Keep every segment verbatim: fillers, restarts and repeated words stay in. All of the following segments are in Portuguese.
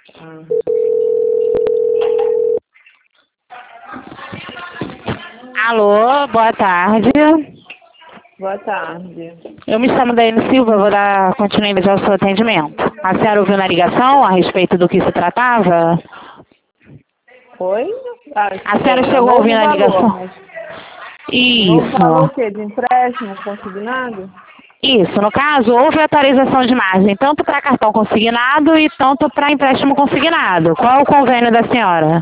Ah. Alô, boa tarde. Boa tarde. Eu me chamo Daiane Silva, vou dar continuidade ao seu atendimento. A senhora ouviu na ligação a respeito do que se tratava? Oi? Ah, A senhora é, é o chegou a ouvir novo na valor, ligação? mas o novo valor o Isso. quê? De empréstimo consignado? Isso, no caso, houve atualização de margem, tanto para cartão consignado e tanto para empréstimo consignado. Qual é o convênio da senhora?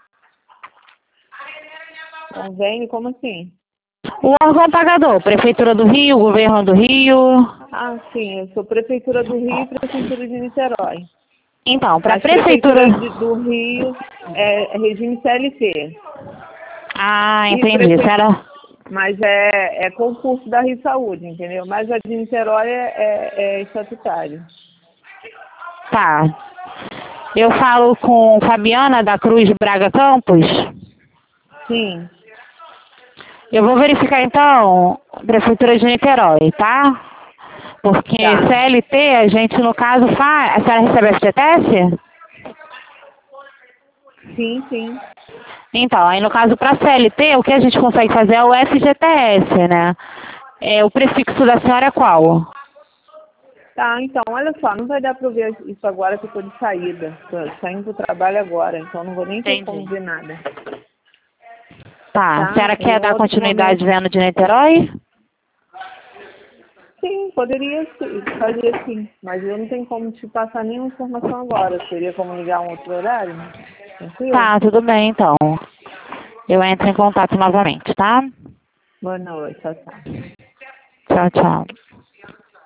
Convênio? Como assim? O órgão pagador, Prefeitura do Rio, Governo do Rio. Ah, sim, eu sou Prefeitura do Rio e Prefeitura de Niterói. Então, para a Mas Prefeitura... Prefeitura de- do Rio é, é regime C L T. Ah, E entendi. A prefe... senhora... Mas é, é concurso da Rio Saúde, entendeu? Mas a de Niterói é, é, é estatutário. Tá. Eu falo com Fabiana da Cruz Braga Campos. Sim, Eu vou verificar então Prefeitura de Niterói, tá? Porque tá. C L T a gente no caso faz. A senhora recebe F G T S? Sim, sim. Então, aí no caso para C L T o que a gente consegue fazer é o F G T S, né? É, o prefixo da senhora é qual? Tá, então, olha só, não vai dar para eu ver isso agora que eu tô de saída. Tô saindo do trabalho agora, então não vou nem ter como Entendi. ver nada. Tá. A Tá? senhora Em quer dar outro continuidade momento. vendo de Niterói? Sim, poderia sim, fazer sim. Mas eu não tenho como te passar nenhuma informação agora. Teria como ligar um outro horário? Tranquilo? Tá, tudo bem então. Eu entro em contato novamente, tá? Boa noite, tchau, tchau. Tchau, tchau.